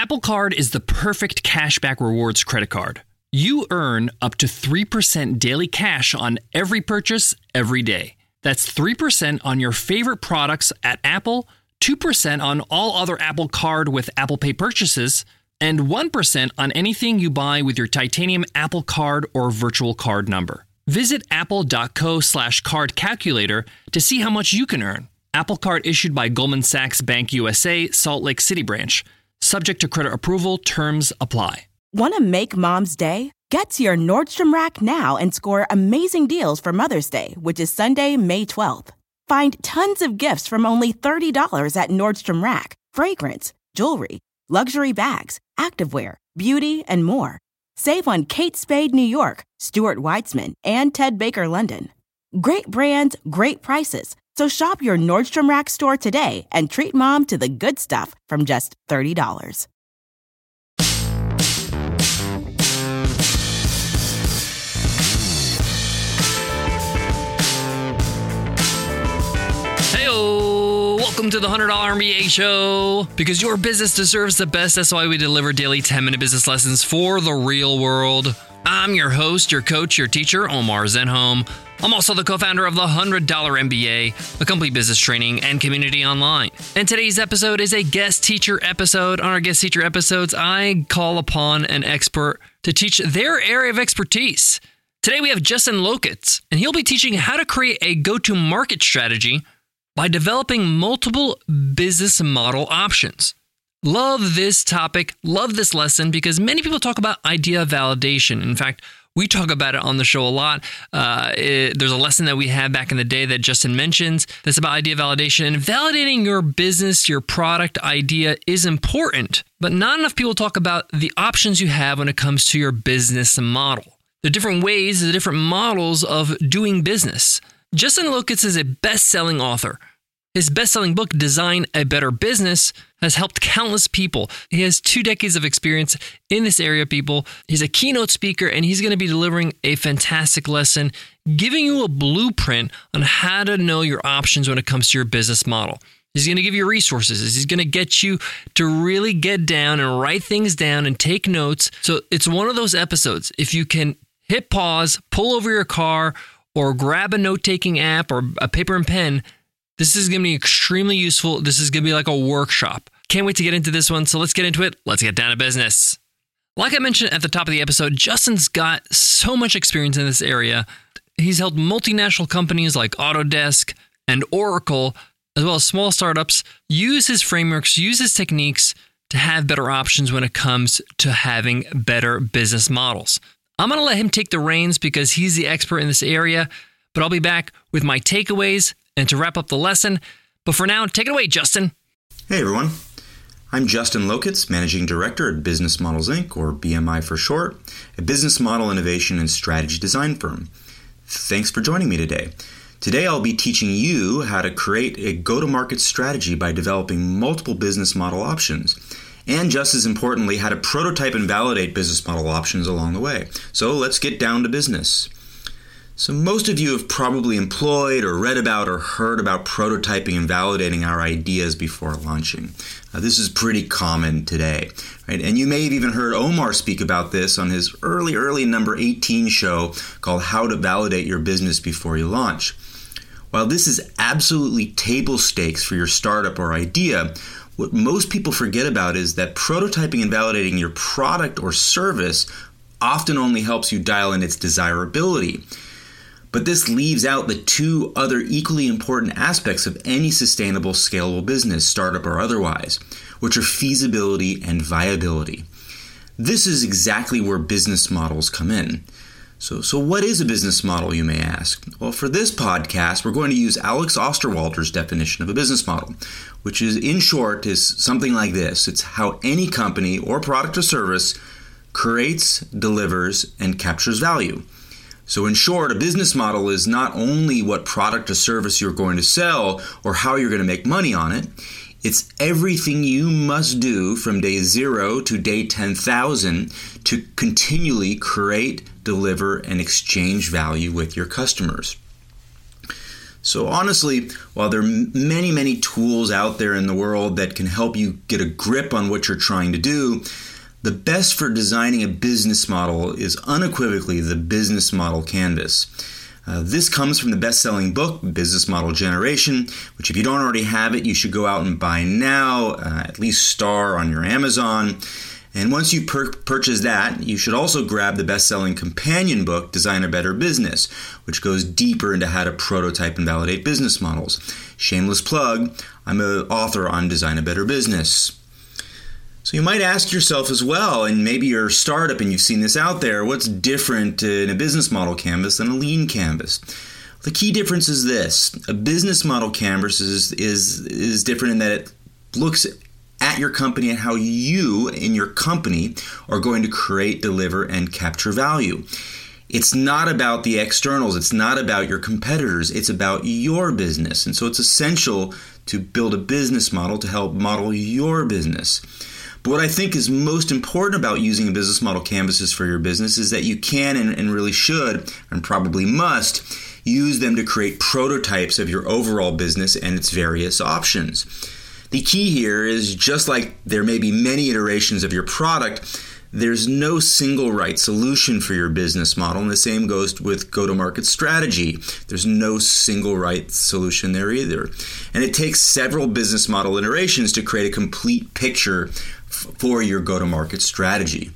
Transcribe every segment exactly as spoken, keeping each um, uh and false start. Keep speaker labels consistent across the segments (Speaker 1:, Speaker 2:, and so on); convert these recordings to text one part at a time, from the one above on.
Speaker 1: Apple Card is the perfect cashback rewards credit card. You earn up to three percent daily cash on every purchase every day. That's three percent on your favorite products at Apple, two percent on all other Apple Card with Apple Pay purchases, and one percent on anything you buy with your titanium Apple Card or virtual card number. Visit apple.co slash card calculator to see how much you can earn. Apple Card issued by Goldman Sachs Bank U S A, Salt Lake City branch. Subject to credit approval, terms apply.
Speaker 2: Want to make Mom's day? Get to your Nordstrom Rack now and score amazing deals for Mother's Day, which is Sunday, May twelfth. Find tons of gifts from only thirty dollars at Nordstrom Rack. Fragrance, jewelry, luxury bags, activewear, beauty, and more. Save on Kate Spade New York, Stuart Weitzman, and Ted Baker London. Great brands, great prices. So shop your Nordstrom Rack store today and treat Mom to the good stuff from just thirty dollars.
Speaker 1: Heyo! Welcome to the one hundred dollar M B A Show. Because your business deserves the best, that's why we deliver daily ten minute business lessons for the real world. I'm your host, your coach, your teacher, Omar Zenhom. I'm also the co-founder of the one hundred dollar M B A, a complete business training and community online. And today's episode is a guest teacher episode. On our guest teacher episodes, I call upon an expert to teach their area of expertise. Today we have Justin Lokitz, and he'll be teaching how to create a go-to-market strategy by developing multiple business model options. Love this topic, love this lesson, because many people talk about idea validation. In fact, we talk about it on the show a lot. Uh, it, there's a lesson that we had back in the day that Justin mentions that's about idea validation. And validating your business, your product idea is important, but not enough people talk about the options you have when it comes to your business model. The different ways, the different models of doing business. Justin Lokitz is a best-selling author. His best-selling book, Design a Better Business, has helped countless people. He has two decades of experience in this area, people. He's a keynote speaker, and he's going to be delivering a fantastic lesson, giving you a blueprint on how to know your options when it comes to your business model. He's going to give you resources. He's going to get you to really get down and write things down and take notes. So it's one of those episodes. If you can hit pause, pull over your car, or grab a note-taking app or a paper and pen, this is going to be extremely useful. This is going to be like a workshop. Can't wait to get into this one. So let's get into it. Let's get down to business. Like I mentioned at the top of the episode, Justin's got so much experience in this area. He's helped multinational companies like Autodesk and Oracle, as well as small startups, use his frameworks, use his techniques to have better options when it comes to having better business models. I'm going to let him take the reins because he's the expert in this area, but I'll be back with my takeaways and to wrap up the lesson. But for now, take it away, Justin.
Speaker 3: Hey, everyone. I'm Justin Lokitz, Managing Director at Business Models, Incorporated, or B M I for short, a business model innovation and strategy design firm. Thanks for joining me today. Today, I'll be teaching you how to create a go-to-market strategy by developing multiple business model options. And just as importantly, how to prototype and validate business model options along the way. So let's get down to business. So most of you have probably employed or read about or heard about prototyping and validating our ideas before launching. Uh, this is pretty common today, right? And you may have even heard Omar speak about this on his early, early number eighteen show called How to Validate Your Business Before You Launch. While this is absolutely table stakes for your startup or idea, what most people forget about is that prototyping and validating your product or service often only helps you dial in its desirability. But this leaves out the two other equally important aspects of any sustainable, scalable business, startup or otherwise, which are feasibility and viability. This is exactly where business models come in. So, so what is a business model, you may ask? Well, for this podcast, we're going to use Alex Osterwalder's definition of a business model, which is, in short, is something like this. It's how any company or product or service creates, delivers, and captures value. So in short, a business model is not only what product or service you're going to sell or how you're going to make money on it, it's everything you must do from day zero to day ten thousand to continually create, deliver, and exchange value with your customers. So honestly, while there are many, many tools out there in the world that can help you get a grip on what you're trying to do, the best for designing a business model is unequivocally the Business Model Canvas. Uh, this comes from the best-selling book, Business Model Generation, which if you don't already have it, you should go out and buy now, uh, at least star on your Amazon. And once you per- purchase that, you should also grab the best-selling companion book, Design a Better Business, which goes deeper into how to prototype and validate business models. Shameless plug, I'm an author on Design a Better Business. So you might ask yourself as well, and maybe you're a startup and you've seen this out there, what's different in a business model canvas than a lean canvas? The key difference is this. A business model canvas is, is, is different in that it looks at your company and how you in your company are going to create, deliver, and capture value. It's not about the externals. It's not about your competitors. It's about your business. And so it's essential to build a business model to help model your business. But what I think is most important about using a business model canvases for your business is that you can and, and really should and probably must use them to create prototypes of your overall business and its various options. The key here is just like there may be many iterations of your product, there's no single right solution for your business model, and the same goes with go-to-market strategy. There's no single right solution there either. And it takes several business model iterations to create a complete picture f- for your go-to-market strategy.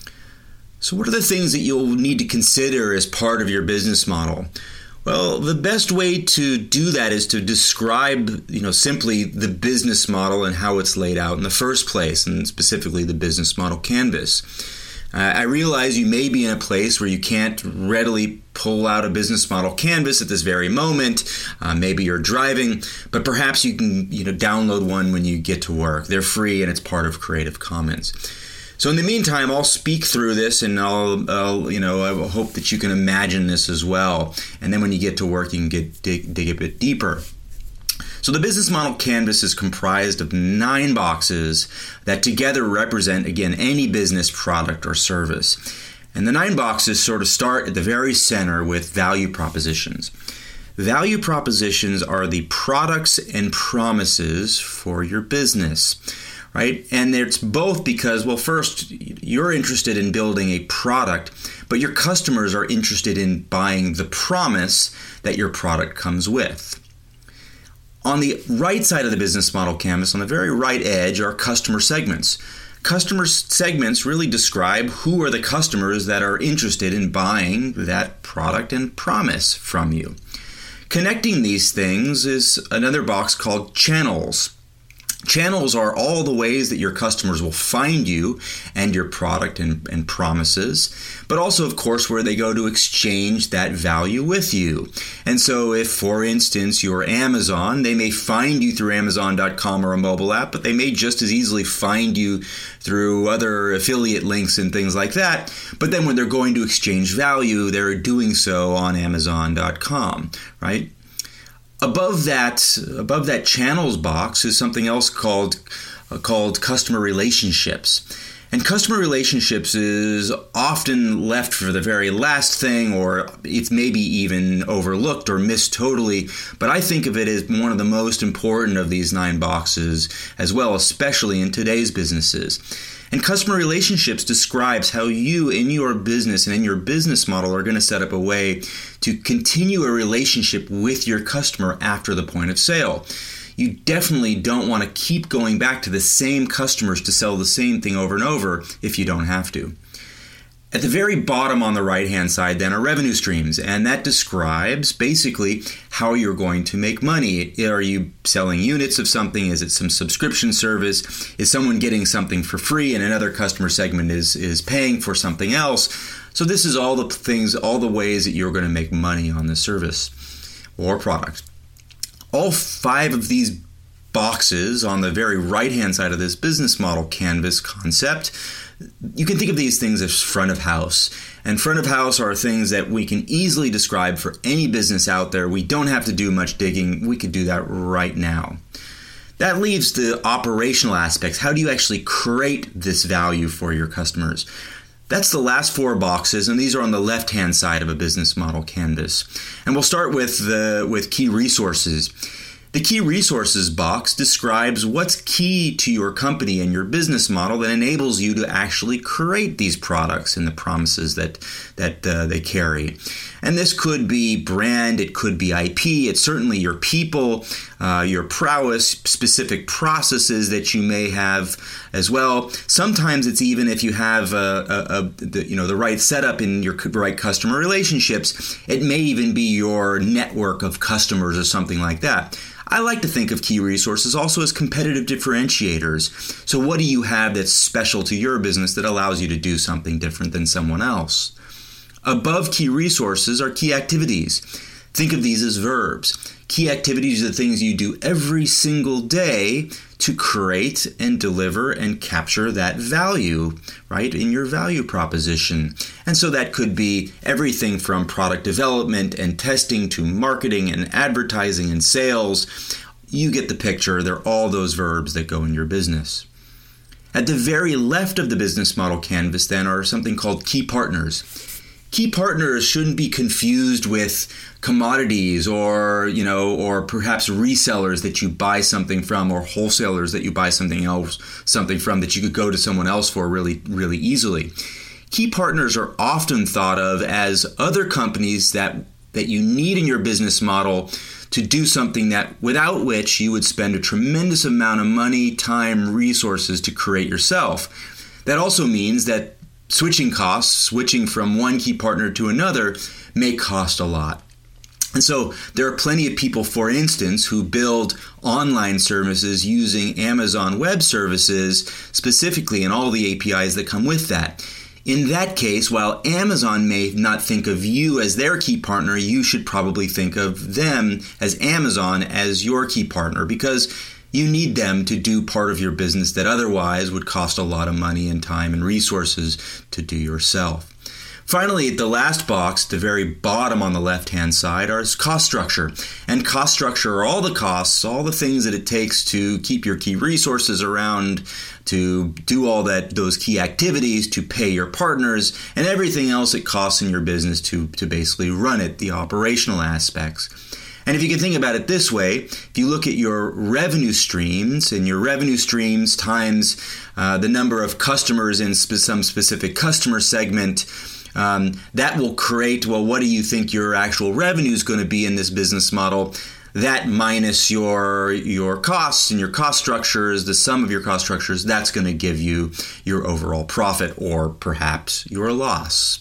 Speaker 3: So what are the things that you'll need to consider as part of your business model? Well, the best way to do that is to describe, you know, simply the business model and how it's laid out in the first place, and specifically the business model canvas. Uh, I realize you may be in a place where you can't readily pull out a business model canvas at this very moment. Uh, maybe you're driving, but perhaps you can, you know, download one when you get to work. They're free and it's part of Creative Commons. So in the meantime, I'll speak through this, and I'll, I'll, you know, I hope that you can imagine this as well. And then when you get to work, you can get dig, dig a bit deeper. So the business model canvas is comprised of nine boxes that together represent, again, any business product or service. And the nine boxes sort of start at the very center with value propositions. Value propositions are the products and promises for your business. Right? And it's both because, well, first, you're interested in building a product, but your customers are interested in buying the promise that your product comes with. On the right side of the business model canvas, on the very right edge, are customer segments. Customer segments really describe who are the customers that are interested in buying that product and promise from you. Connecting these things is another box called channels. Channels are all the ways that your customers will find you and your product and, and promises, but also, of course, where they go to exchange that value with you. And so if, for instance, you're Amazon, they may find you through Amazon dot com or a mobile app, but they may just as easily find you through other affiliate links and things like that. But then when they're going to exchange value, they're doing so on Amazon dot com, right? Above that, above that channels box is something else called uh, called customer relationships. And customer relationships is often left for the very last thing, or it's maybe even overlooked or missed totally. But I think of it as one of the most important of these nine boxes as well, especially in today's businesses. And customer relationships describes how you in your business and in your business model are going to set up a way to continue a relationship with your customer after the point of sale. You definitely don't want to keep going back to the same customers to sell the same thing over and over if you don't have to. At the very bottom on the right-hand side then are revenue streams, and that describes basically how you're going to make money. Are you selling units of something? Is it some subscription service? Is someone getting something for free and another customer segment is, is paying for something else? So this is all the things, all the ways that you're going to make money on the service or product. All five of these boxes on the very right-hand side of this business model canvas concept, you can think of these things as front of house. And front of house are things that we can easily describe for any business out there. We don't have to do much digging. We could do that right now. That leaves the operational aspects. How do you actually create this value for your customers? That's the last four boxes, and these are on the left-hand side of a business model canvas. And we'll start with the with key resources. The key resources box describes what's key to your company and your business model that enables you to actually create these products and the promises that that uh, they carry. And this could be brand, it could be I P, it's certainly your people, uh, your prowess, specific processes that you may have as well. Sometimes it's even if you have a, a, a, the, you know, the right setup in your right customer relationships, it may even be your network of customers or something like that. I like to think of key resources also as competitive differentiators. So what do you have that's special to your business that allows you to do something different than someone else? Above key resources are key activities. Think of these as verbs. Key activities are the things you do every single day to create and deliver and capture that value, right, in your value proposition. And so that could be everything from product development and testing to marketing and advertising and sales. You get the picture. They're all those verbs that go in your business. At the very left of the business model canvas, then, are something called key partners. Key partners shouldn't be confused with commodities or, you know, or perhaps resellers that you buy something from or wholesalers that you buy something else, something from that you could go to someone else for really, really easily. Key partners are often thought of as other companies that, that you need in your business model to do something that without which you would spend a tremendous amount of money, time, resources to create yourself. That also means that switching costs, switching from one key partner to another, may cost a lot. And so there are plenty of people, for instance, who build online services using Amazon Web Services specifically and all the A P Is that come with that. In that case, while Amazon may not think of you as their key partner, you should probably think of them as Amazon as your key partner, because you need them to do part of your business that otherwise would cost a lot of money and time and resources to do yourself. Finally, the last box, the very bottom on the left-hand side, is cost structure. And cost structure are all the costs, all the things that it takes to keep your key resources around, to do all that, those key activities, to pay your partners, and everything else it costs in your business to, to basically run it, the operational aspects. And if you can think about it this way, if you look at your revenue streams and your revenue streams times uh, the number of customers in spe- some specific customer segment, um, that will create, well, what do you think your actual revenue is going to be in this business model? That minus your your costs and your cost structures, the sum of your cost structures, that's going to give you your overall profit or perhaps your loss.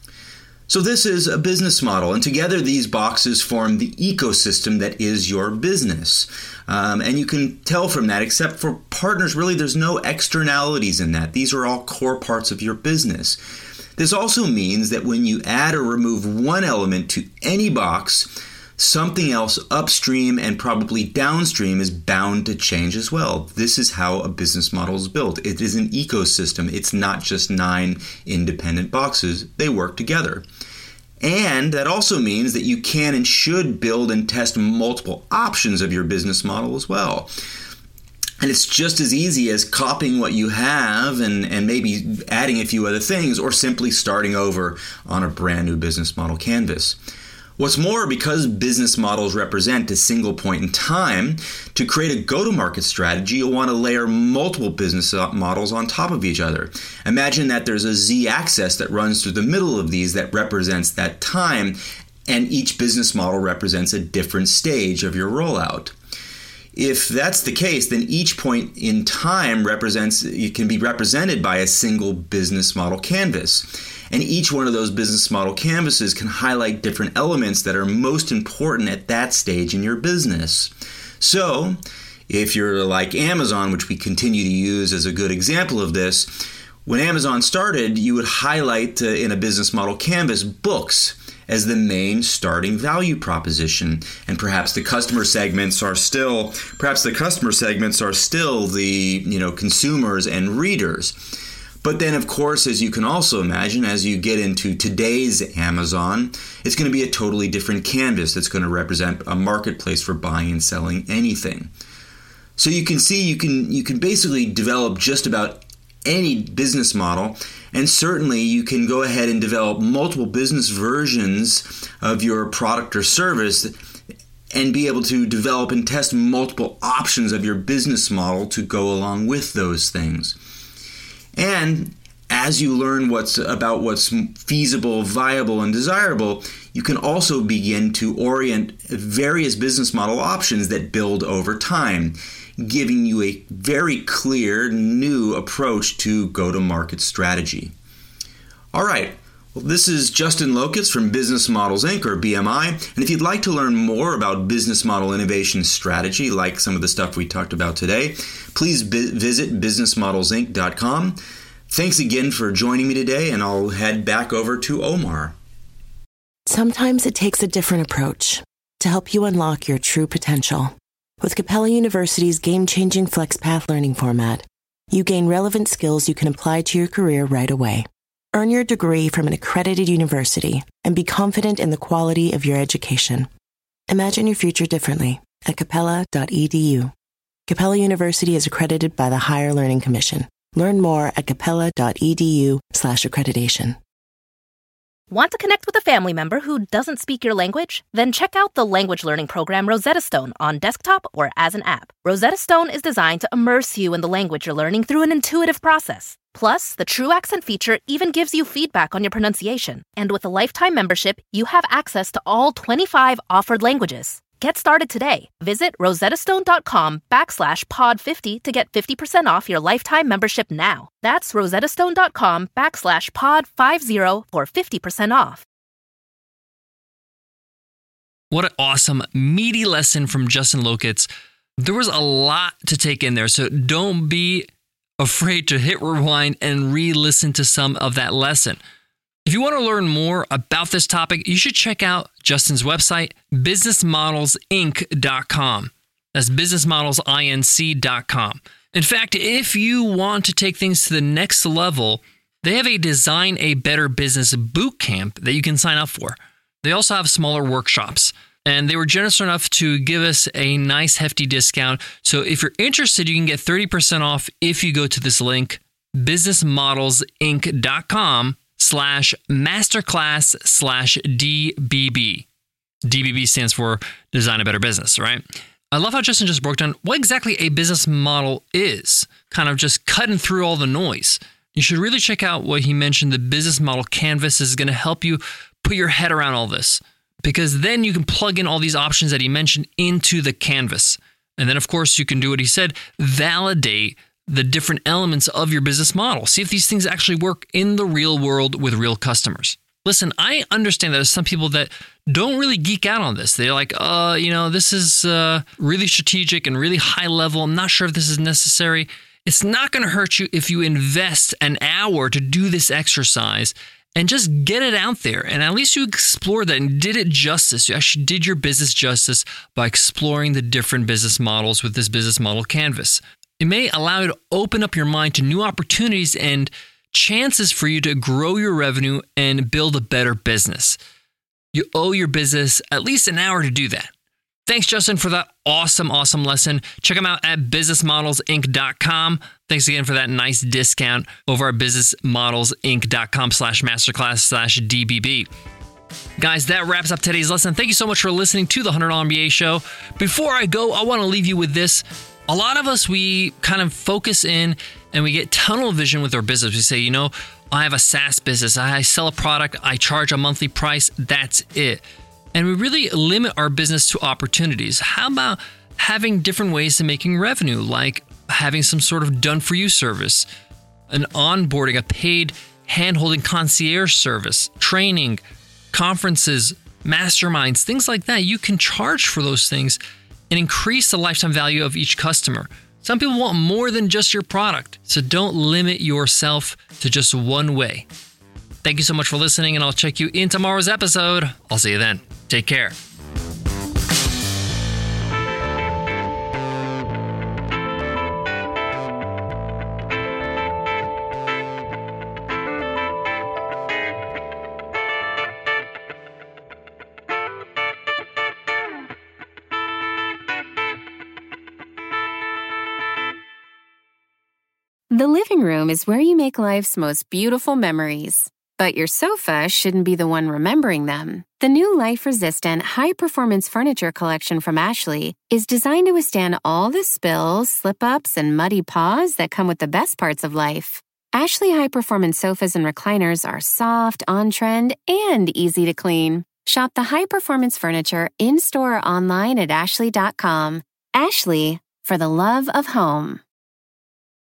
Speaker 3: So this is a business model, and together these boxes form the ecosystem that is your business. Um, and you can tell from that, except for partners, really there's no externalities in that. These are all core parts of your business. This also means that when you add or remove one element to any box, something else upstream and probably downstream is bound to change as well. This is how a business model is built. It is an ecosystem. It's not just nine independent boxes. They work together. And that also means that you can and should build and test multiple options of your business model as well. And it's just as easy as copying what you have and, and maybe adding a few other things, or simply starting over on a brand new business model canvas. What's more, because business models represent a single point in time, to create a go-to-market strategy, you'll want to layer multiple business models on top of each other. Imagine that there's a z-axis that runs through the middle of these that represents that time, and each business model represents a different stage of your rollout. If that's the case, then each point in time represents, it can be represented by a single business model canvas. And each one of those business model canvases can highlight different elements that are most important at that stage in your business. So, if you're like Amazon, which we continue to use as a good example of this, when Amazon started, you would highlight uh, in a business model canvas books as the main starting value proposition. And perhaps the customer segments are still, perhaps the customer segments are still the, you know, consumers and readers. But then, of course, as you can also imagine, as you get into today's Amazon, it's going to be a totally different canvas that's going to represent a marketplace for buying and selling anything. So you can see you can you can basically develop just about any business model. And certainly you can go ahead and develop multiple business versions of your product or service and be able to develop and test multiple options of your business model to go along with those things. And as you learn what's about what's feasible, viable, and desirable, you can also begin to orient various business model options that build over time, giving you a very clear new approach to go-to-market strategy. All right. Well, this is Justin Lokitz from Business Models Incorporated, or B M I, and if you'd like to learn more about business model innovation strategy, like some of the stuff we talked about today, please bi- visit business models inc dot com. Thanks again for joining me today, and I'll head back over to Omar.
Speaker 4: Sometimes it takes a different approach to help you unlock your true potential. With Capella University's game-changing FlexPath learning format, you gain relevant skills you can apply to your career right away. Earn your degree from an accredited university and be confident in the quality of your education. Imagine your future differently at capella dot e d u. Capella University is accredited by the Higher Learning Commission. Learn more at capella dot e d u slash accreditation.
Speaker 5: Want to connect with a family member who doesn't speak your language? Then check out the language learning program Rosetta Stone on desktop or as an app. Rosetta Stone is designed to immerse you in the language you're learning through an intuitive process. Plus, the True Accent feature even gives you feedback on your pronunciation. And with a lifetime membership, you have access to all twenty-five offered languages. Get started today. Visit rosettastone.com backslash pod 50 to get fifty percent off your lifetime membership now. That's rosettastone.com backslash pod 50 for fifty percent off.
Speaker 1: What an awesome, meaty lesson from Justin Lokitz. There was a lot to take in there, so don't be afraid to hit rewind and re-listen to some of that lesson. If you want to learn more about this topic, you should check out Justin's website, business models inc dot com. That's business models inc dot com. In fact, if you want to take things to the next level, they have a Design a Better Business boot camp that you can sign up for. They also have smaller workshops, and they were generous enough to give us a nice hefty discount. So if you're interested, you can get thirty percent off if you go to this link, business models inc dot com slash masterclass slash DBB. D B B stands for Design a Better Business, right? I love how Justin just broke down what exactly a business model is, kind of just cutting through all the noise. You should really check out what he mentioned. The business model canvas is going to help you put your head around all this, because then you can plug in all these options that he mentioned into the canvas. And then, of course, you can do what he said, validate the different elements of your business model. See if these things actually work in the real world with real customers. Listen, I understand that there's some people that don't really geek out on this. They're like, uh, you know, this is uh, really strategic and really high level. I'm not sure if this is necessary. It's not going to hurt you if you invest an hour to do this exercise and just get it out there. And at least you explored that and did it justice. You actually did your business justice by exploring the different business models with this business model canvas. It may allow you to open up your mind to new opportunities and chances for you to grow your revenue and build a better business. You owe your business at least an hour to do that. Thanks, Justin, for that awesome, awesome lesson. Check them out at business models inc dot com. Thanks again for that nice discount over at business models inc dot com slash masterclass slash DBB. Guys, that wraps up today's lesson. Thank you so much for listening to the one hundred dollar M B A Show. Before I go, I want to leave you with this. A lot of us, we kind of focus in and we get tunnel vision with our business. We say, you know, I have a SaaS business. I sell a product. I charge a monthly price. That's it. And we really limit our business to opportunities. How about having different ways of making revenue, like having some sort of done-for-you service, an onboarding, a paid hand-holding concierge service, training, conferences, masterminds, things like that. You can charge for those things and increase the lifetime value of each customer. Some people want more than just your product, so don't limit yourself to just one way. Thank you so much for listening, and I'll check you in tomorrow's episode. I'll see you then. Take care.
Speaker 6: The living room is where you make life's most beautiful memories. But your sofa shouldn't be the one remembering them. The new life-resistant, high-performance furniture collection from Ashley is designed to withstand all the spills, slip-ups, and muddy paws that come with the best parts of life. Ashley high-performance sofas and recliners are soft, on-trend, and easy to clean. Shop the high-performance furniture in-store or online at ashley dot com. Ashley, for the love of home.